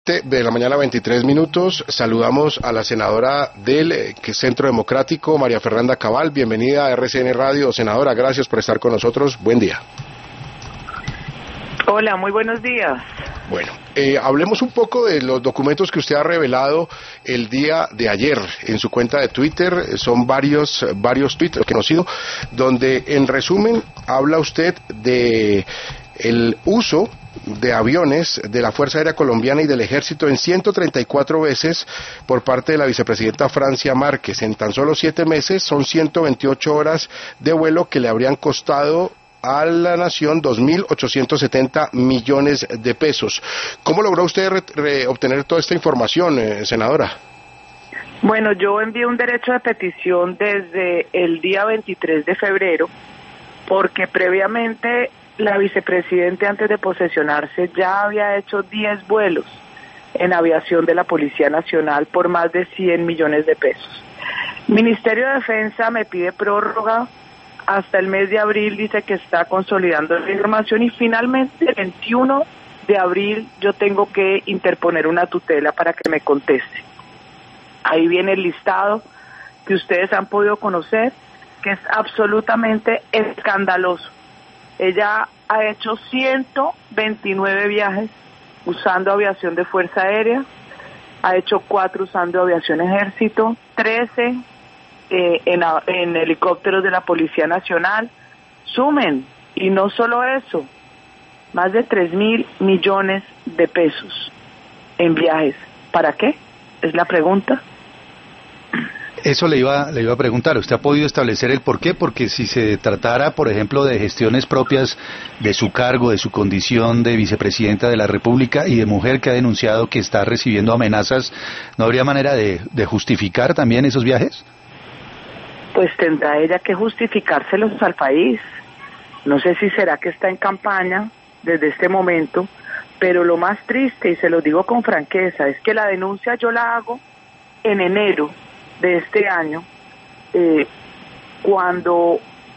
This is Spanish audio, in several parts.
7:23 a.m. Saludamos a la senadora del Centro Democrático, María Fernanda Cabal. Bienvenida a RCN Radio. Senadora, gracias por estar con nosotros. Buen día. Hola, muy buenos días. Bueno, hablemos un poco de los documentos que usted ha revelado el día de ayer en su cuenta de Twitter. Son varios tweets conocidos, donde en resumen habla usted de el uso de aviones de la Fuerza Aérea Colombiana y del Ejército en 134 veces por parte de la vicepresidenta Francia Márquez. En tan solo 7 meses son 128 horas de vuelo que le habrían costado a la nación 2.870 millones de pesos. ¿Cómo logró usted obtener toda esta información, senadora? Bueno, yo envié un derecho de petición desde el día 23 de febrero, porque previamente la vicepresidenta, antes de posesionarse, ya había hecho 10 vuelos en aviación de la Policía Nacional por más de 100 millones de pesos. El Ministerio de Defensa me pide prórroga hasta el mes de abril, dice que está consolidando la información, y finalmente el 21 de abril yo tengo que interponer una tutela para que me conteste. Ahí viene el listado que ustedes han podido conocer, que es absolutamente escandaloso. Ella ha hecho 129 viajes usando aviación de Fuerza Aérea, ha hecho 4 usando aviación Ejército, 13 en helicópteros de la Policía Nacional. Sumen, y no solo eso, más de 3.000 millones de pesos en viajes. ¿Para qué? Es la pregunta. Eso le iba a preguntar. ¿Usted ha podido establecer el por qué? Porque si se tratara, por ejemplo, de gestiones propias de su cargo, de su condición de vicepresidenta de la República y de mujer que ha denunciado que está recibiendo amenazas, ¿no habría manera de justificar también esos viajes? Pues tendrá ella que justificárselos al país. No sé si será que está en campaña desde este momento, pero lo más triste, y se lo digo con franqueza, es que la denuncia yo la hago en enero de este año, cuando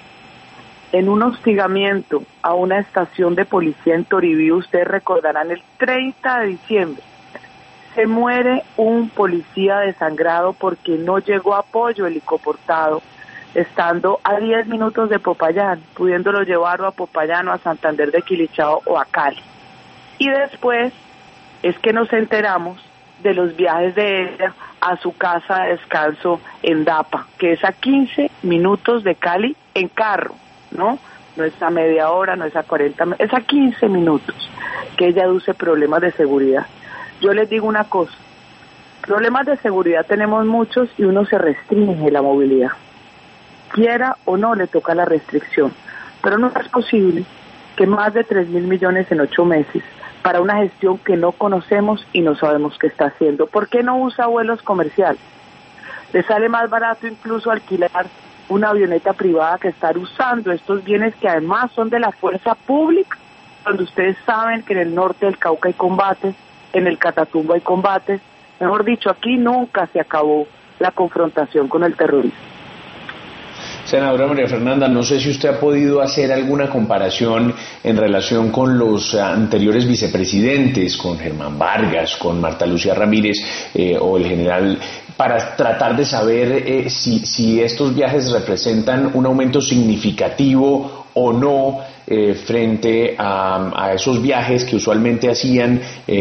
en un hostigamiento a una estación de policía en Toribío, ustedes recordarán, el 30 de diciembre, se muere un policía desangrado porque no llegó apoyo helicoportado, estando a 10 minutos de Popayán, pudiéndolo llevar o a Popayán o a Santander de Quilichao o a Cali. Y después es que nos enteramos de los viajes de ella a su casa de descanso en Dapa, que es a 15 minutos de Cali en carro, ¿no? No es a media hora, no es a 40, es a 15 minutos, que ella aduce problemas de seguridad. Yo les digo una cosa, problemas de seguridad tenemos muchos y uno se restringe la movilidad. Quiera o no, le toca la restricción, pero no es posible que más de 3.000 millones en 8 meses para una gestión que no conocemos y no sabemos qué está haciendo. ¿Por qué no usa vuelos comerciales? Le sale más barato incluso alquilar una avioneta privada que estar usando estos bienes que además son de la fuerza pública, cuando ustedes saben que en el norte del Cauca hay combates, en el Catatumbo hay combates. Mejor dicho, aquí nunca se acabó la confrontación con el terrorismo. Senadora María Fernanda, no sé si usted ha podido hacer alguna comparación en relación con los anteriores vicepresidentes, con Germán Vargas, con Marta Lucía Ramírez o el general, para tratar de saber si estos viajes representan un aumento significativo o no frente a esos viajes que usualmente hacían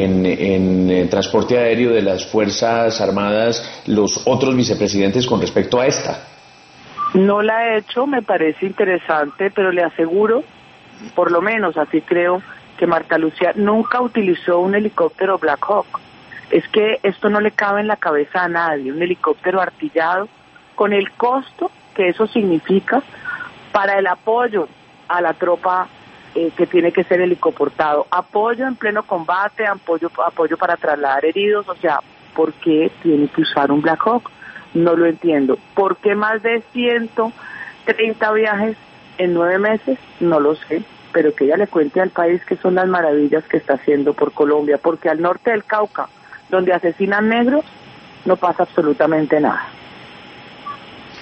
en transporte aéreo de las Fuerzas Armadas los otros vicepresidentes con respecto a esta. No la he hecho, me parece interesante, pero le aseguro, por lo menos así creo, que Marta Lucía nunca utilizó un helicóptero Black Hawk. Es que esto no le cabe en la cabeza a nadie, un helicóptero artillado, con el costo que eso significa para el apoyo a la tropa que tiene que ser helicoportado, apoyo en pleno combate, apoyo para trasladar heridos. O sea, ¿por qué tiene que usar un Black Hawk? No lo entiendo. ¿Por qué más de 130 viajes en 9 meses? No lo sé, pero que ella le cuente al país que son las maravillas que está haciendo por Colombia, porque al norte del Cauca, donde asesinan negros, no pasa absolutamente nada.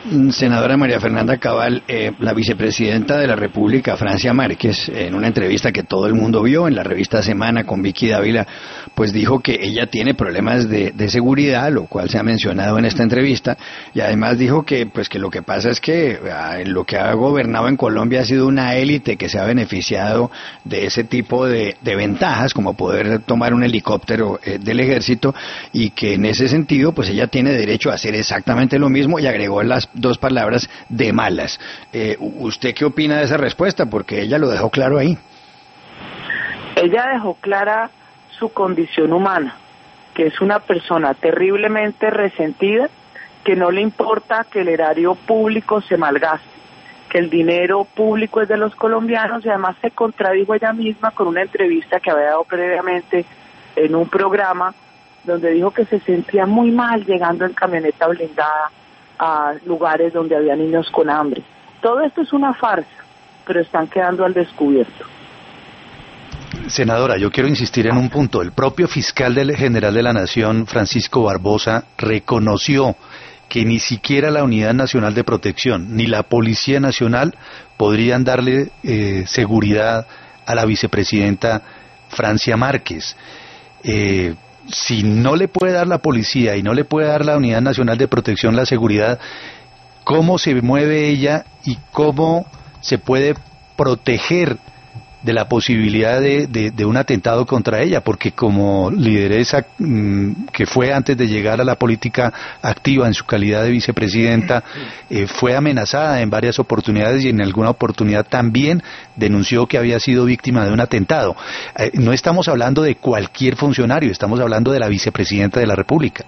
Senadora María Fernanda Cabal, la vicepresidenta de la República, Francia Márquez, en una entrevista que todo el mundo vio en la revista Semana con Vicky Dávila, pues dijo que ella tiene problemas de seguridad, lo cual se ha mencionado en esta entrevista, y además dijo que pues que lo que pasa es que lo que ha gobernado en Colombia ha sido una élite que se ha beneficiado de ese tipo de ventajas, como poder tomar un helicóptero del ejército, y que en ese sentido pues ella tiene derecho a hacer exactamente lo mismo, y agregó las dos palabras de malas. ¿Usted qué opina de esa respuesta? Porque ella lo dejó claro ahí. Ella dejó clara su condición humana, que es una persona terriblemente resentida, que no le importa que el erario público se malgaste, que el dinero público es de los colombianos, y además se contradijo ella misma con una entrevista que había dado previamente en un programa donde dijo que se sentía muy mal llegando en camioneta blindada a lugares donde había niños con hambre. Todo esto es una farsa, pero están quedando al descubierto. Senadora, yo quiero insistir en un punto. El propio fiscal general de la Nación, Francisco Barbosa, reconoció que ni siquiera la Unidad Nacional de Protección ni la Policía Nacional podrían darle seguridad a la vicepresidenta Francia Márquez. Si no le puede dar la policía y no le puede dar la Unidad Nacional de Protección la seguridad, ¿cómo se mueve ella y cómo se puede proteger de la posibilidad de un atentado contra ella? Porque como lideresa que fue antes de llegar a la política activa en su calidad de vicepresidenta, fue amenazada en varias oportunidades, y en alguna oportunidad también denunció que había sido víctima de un atentado. No estamos hablando de cualquier funcionario, estamos hablando de la vicepresidenta de la República.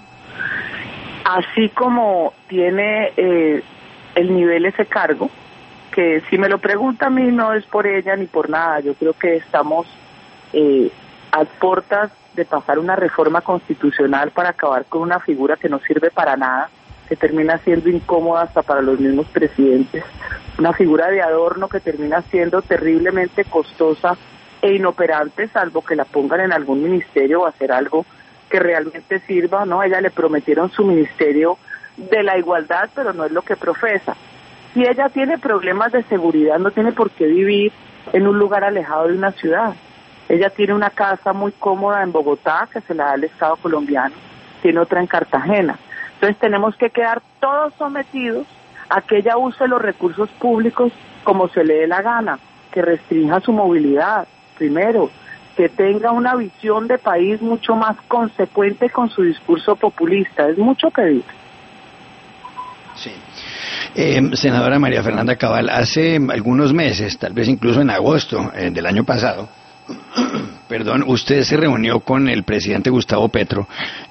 Así como tiene el nivel ese cargo, que si me lo pregunta a mí no es por ella ni por nada. Yo creo que estamos a puertas de pasar una reforma constitucional para acabar con una figura que no sirve para nada, que termina siendo incómoda hasta para los mismos presidentes, una figura de adorno que termina siendo terriblemente costosa e inoperante, salvo que la pongan en algún ministerio o hacer algo que realmente sirva, ¿no? A ella le prometieron su ministerio de la igualdad, pero no es lo que profesa. Si ella tiene problemas de seguridad, no tiene por qué vivir en un lugar alejado de una ciudad. Ella tiene una casa muy cómoda en Bogotá, que se la da el Estado colombiano, tiene otra en Cartagena. Entonces tenemos que quedar todos sometidos a que ella use los recursos públicos como se le dé la gana, que restrinja su movilidad, primero, que tenga una visión de país mucho más consecuente con su discurso populista. Es mucho pedir. Sí. Senadora María Fernanda Cabal, hace algunos meses, tal vez incluso en agosto del año pasado, usted se reunió con el presidente Gustavo Petro,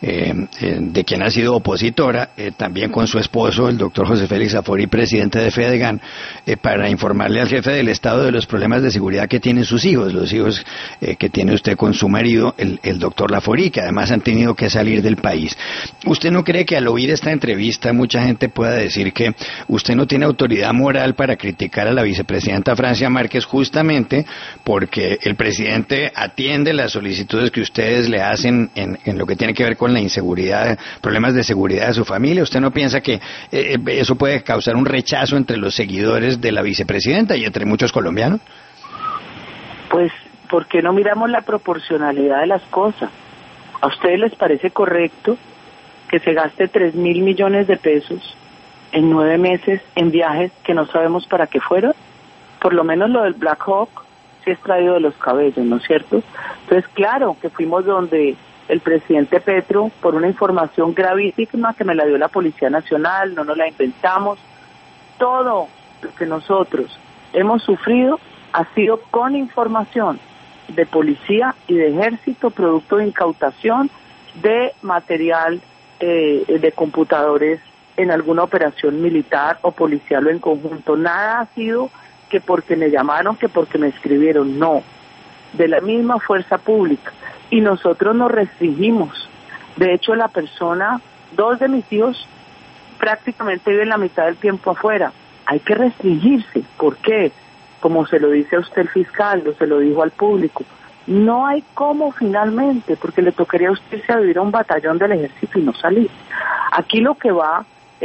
de quien ha sido opositora, también con su esposo, el doctor José Félix Zafori, presidente de Fedegan, para informarle al jefe del Estado de los problemas de seguridad que tienen sus hijos, los hijos que tiene usted con su marido, el doctor Lafori, que además han tenido que salir del país. ¿Usted no cree que al oír esta entrevista mucha gente pueda decir que usted no tiene autoridad moral para criticar a la vicepresidenta Francia Márquez, justamente porque el presidente atiende las solicitudes que ustedes le hacen en lo que tiene que ver con la inseguridad, problemas de seguridad de su familia? ¿Usted no piensa que eso puede causar un rechazo entre los seguidores de la vicepresidenta y entre muchos colombianos? Pues, ¿por qué no miramos la proporcionalidad de las cosas? ¿A ustedes les parece correcto que se gaste 3.000 millones de pesos en 9 meses en viajes que no sabemos para qué fueron? Por lo menos lo del Black Hawk sí es traído de los cabellos, ¿no es cierto? Entonces, claro, que fuimos donde el presidente Petro, por una información gravísima que me la dio la Policía Nacional, no nos la inventamos. Todo lo que nosotros hemos sufrido ha sido con información de policía y de ejército, producto de incautación de material de computadores en alguna operación militar o policial o en conjunto. Nada ha sido que porque me llamaron, que porque me escribieron, no, de la misma fuerza pública. Y nosotros nos restringimos. De hecho, dos de mis hijos prácticamente viven la mitad del tiempo afuera. Hay que restringirse. ¿Por qué? Como se lo dice a usted el fiscal, o se lo dijo al público. No hay cómo finalmente, porque le tocaría a usted irse a vivir a un batallón del ejército y no salir. Aquí lo que va es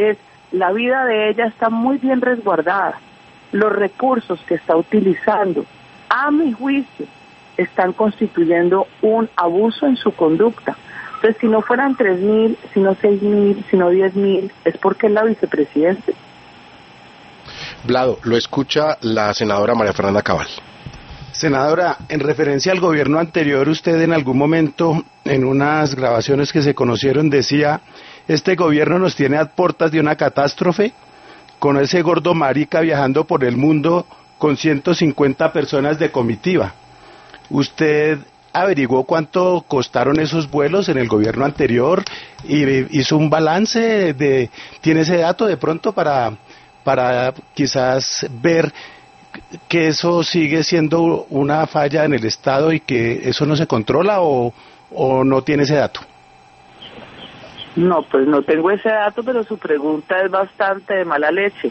la vida de ella está muy bien resguardada. Los recursos que está utilizando, a mi juicio, están constituyendo un abuso en su conducta. Entonces, si no fueran 3.000, si no 6.000, si no 10.000, es porque es la vicepresidente. Vlado, lo escucha la senadora María Fernanda Cabal. Senadora, en referencia al gobierno anterior, usted en algún momento, en unas grabaciones que se conocieron, decía: este gobierno nos tiene a puertas de una catástrofe, con ese gordo marica viajando por el mundo con 150 personas de comitiva. ¿Usted averiguó cuánto costaron esos vuelos en el gobierno anterior y hizo un balance? ¿Tiene ese dato de pronto para quizás ver que eso sigue siendo una falla en el Estado y que eso no se controla, o no tiene ese dato? No, pues no tengo ese dato, pero su pregunta es bastante de mala leche.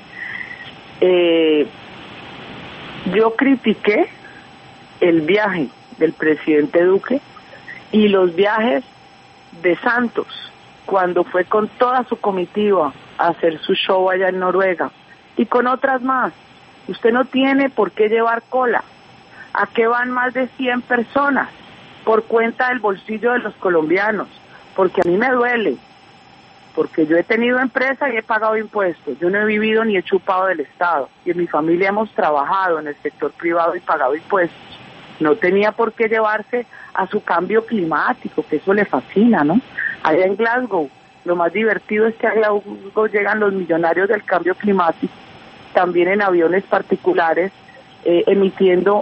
Yo critiqué el viaje del presidente Duque y los viajes de Santos, cuando fue con toda su comitiva a hacer su show allá en Noruega, y con otras más. Usted no tiene por qué llevar cola. ¿A qué van más de 100 personas? Por cuenta del bolsillo de los colombianos. Porque a mí me duele. Porque yo he tenido empresa y he pagado impuestos. Yo no he vivido ni he chupado del Estado. Y en mi familia hemos trabajado en el sector privado y pagado impuestos. No tenía por qué llevarse a su cambio climático, que eso le fascina, ¿no? Allá en Glasgow, lo más divertido es que a Glasgow llegan los millonarios del cambio climático, también en aviones particulares, emitiendo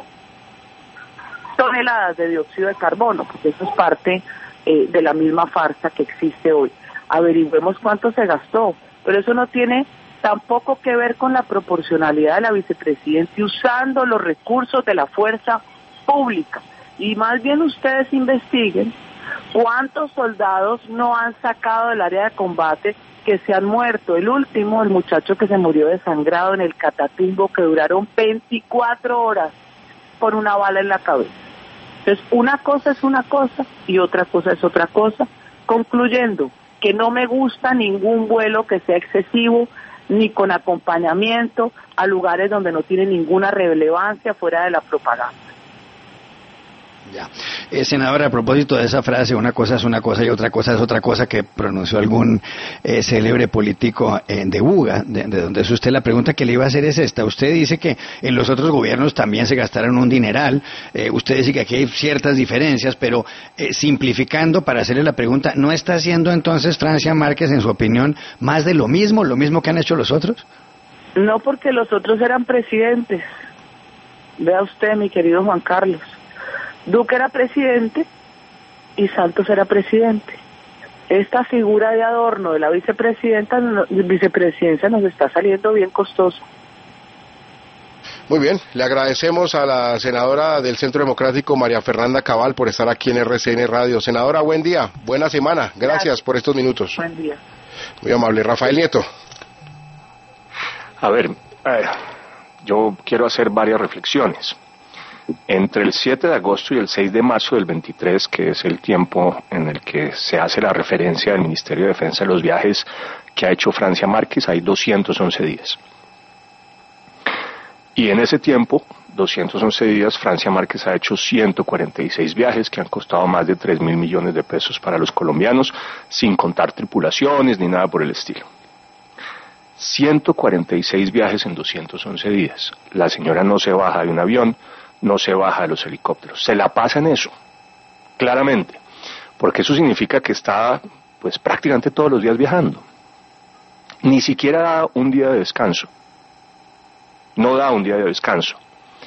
toneladas de dióxido de carbono, porque eso es parte de la misma farsa que existe hoy. Averigüemos cuánto se gastó, pero eso no tiene tampoco que ver con la proporcionalidad de la vicepresidenta usando los recursos de la fuerza pública. Y más bien ustedes investiguen cuántos soldados no han sacado del área de combate, que se han muerto. El último, el muchacho que se murió desangrado en el Catatumbo, que duraron 24 horas por una bala en la cabeza. Entonces, una cosa es una cosa y otra cosa es otra cosa, concluyendo que no me gusta ningún vuelo que sea excesivo, ni con acompañamiento a lugares donde no tiene ninguna relevancia fuera de la propaganda. Ya. Senadora, a propósito de esa frase, una cosa es una cosa y otra cosa es otra cosa, que pronunció algún célebre político de Buga, de donde es usted, la pregunta que le iba a hacer es esta. Usted dice que en los otros gobiernos también se gastaron un dineral, usted dice que aquí hay ciertas diferencias, pero simplificando para hacerle la pregunta, ¿no está haciendo entonces Francia Márquez, en su opinión, más de lo mismo que han hecho los otros? No, porque los otros eran presidentes. Vea usted, mi querido Juan Carlos. Duque era presidente y Santos era presidente. Esta figura de adorno de la vicepresidencia nos está saliendo bien costoso. Muy bien, le agradecemos a la senadora del Centro Democrático, María Fernanda Cabal, por estar aquí en RCN Radio. Senadora, buen día, buena semana, gracias por estos minutos. Buen día. Muy amable. Rafael Nieto. A ver, yo quiero hacer varias reflexiones. Entre el 7 de agosto y el 6 de marzo del 23, que es el tiempo en el que se hace la referencia del Ministerio de Defensa de los viajes que ha hecho Francia Márquez, hay 211 días. Y en ese tiempo, 211 días, Francia Márquez ha hecho 146 viajes que han costado más de 3.000 millones de pesos para los colombianos, sin contar tripulaciones ni nada por el estilo. 146 viajes en 211 días. La señora no se baja de un avión, no se baja de los helicópteros, se la pasa en eso, claramente, porque eso significa que está pues prácticamente todos los días viajando. Ni siquiera da un día de descanso, no da un día de descanso.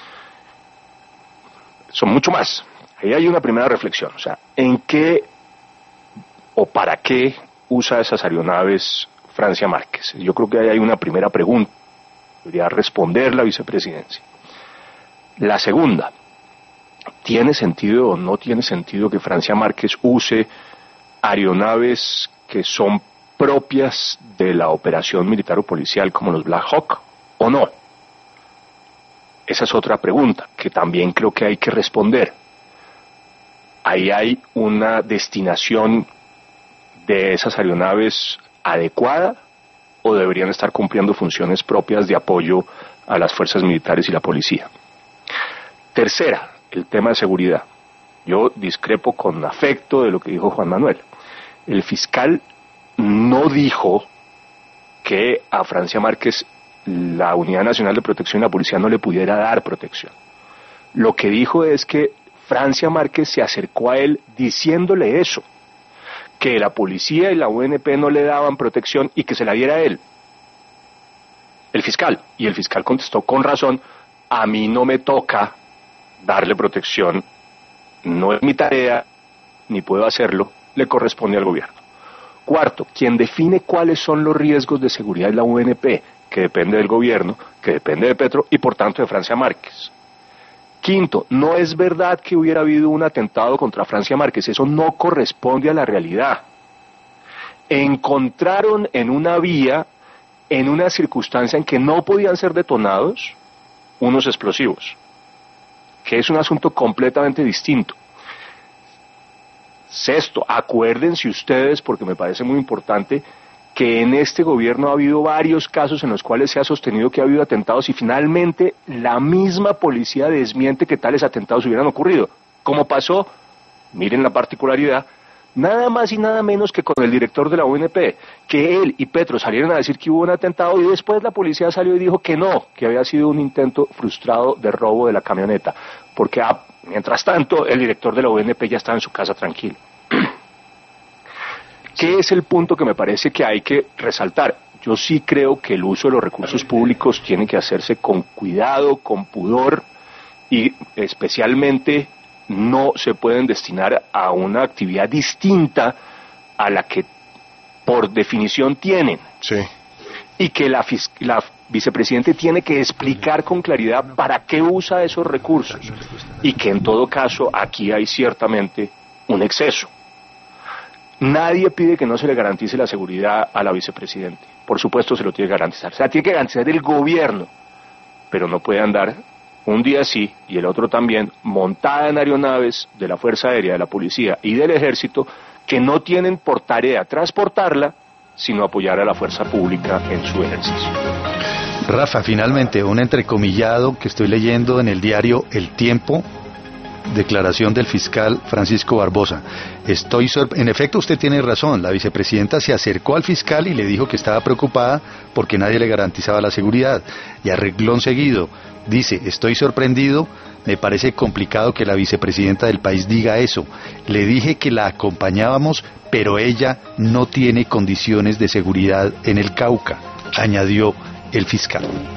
Son mucho más. Ahí hay una primera reflexión, o sea, ¿en qué o para qué usa esas aeronaves Francia Márquez? Yo creo que ahí hay una primera pregunta, debería responder la vicepresidencia. La segunda, ¿tiene sentido o no tiene sentido que Francia Márquez use aeronaves que son propias de la operación militar o policial como los Black Hawk o no? Esa es otra pregunta que también creo que hay que responder. Ahí hay una destinación de esas aeronaves adecuada o deberían estar cumpliendo funciones propias de apoyo a las fuerzas militares y la policía. Tercera, el tema de seguridad. Yo discrepo con afecto de lo que dijo Juan Manuel. El fiscal no dijo que a Francia Márquez la Unidad Nacional de Protección y la policía no le pudiera dar protección. Lo que dijo es que Francia Márquez se acercó a él diciéndole eso, que la policía y la UNP no le daban protección y que se la diera a él, el fiscal. Y el fiscal contestó con razón: a mí no me toca darle protección, no es mi tarea, ni puedo hacerlo, le corresponde al gobierno. Cuarto, quien define cuáles son los riesgos de seguridad es la UNP, que depende del gobierno, que depende de Petro y por tanto de Francia Márquez. Quinto, no es verdad que hubiera habido un atentado contra Francia Márquez, eso no corresponde a la realidad. Encontraron en una vía, en una circunstancia en que no podían ser detonados, unos explosivos, que es un asunto completamente distinto. Sexto, acuérdense ustedes, porque me parece muy importante, que en este gobierno ha habido varios casos en los cuales se ha sostenido que ha habido atentados y finalmente la misma policía desmiente que tales atentados hubieran ocurrido. Como pasó, miren la particularidad, nada más y nada menos que con el director de la UNP, que él y Petro salieron a decir que hubo un atentado y después la policía salió y dijo que no, que había sido un intento frustrado de robo de la camioneta, porque mientras tanto el director de la UNP ya estaba en su casa tranquilo. ¿Qué es el punto que me parece que hay que resaltar? Yo sí creo que el uso de los recursos públicos tiene que hacerse con cuidado, con pudor, y especialmente no se pueden destinar a una actividad distinta a la que por definición tienen. Sí. Y que la vicepresidente tiene que explicar con claridad para qué usa esos recursos. Y que en todo caso aquí hay ciertamente un exceso. Nadie pide que no se le garantice la seguridad a la vicepresidente. Por supuesto se lo tiene que garantizar. O sea, tiene que garantizar el gobierno. Pero no puede andar un día sí y el otro también montada en aeronaves de la Fuerza Aérea, de la Policía y del Ejército que no tienen por tarea transportarla, sino apoyar a la fuerza pública en su ejercicio. Rafa, finalmente, un entrecomillado que estoy leyendo en el diario El Tiempo, declaración del fiscal Francisco Barbosa. En efecto, usted tiene razón, la vicepresidenta se acercó al fiscal y le dijo que estaba preocupada porque nadie le garantizaba la seguridad. Y a renglón seguido dice: estoy sorprendido, me parece complicado que la vicepresidenta del país diga eso. Le dije que la acompañábamos, pero ella no tiene condiciones de seguridad en el Cauca, añadió el fiscal.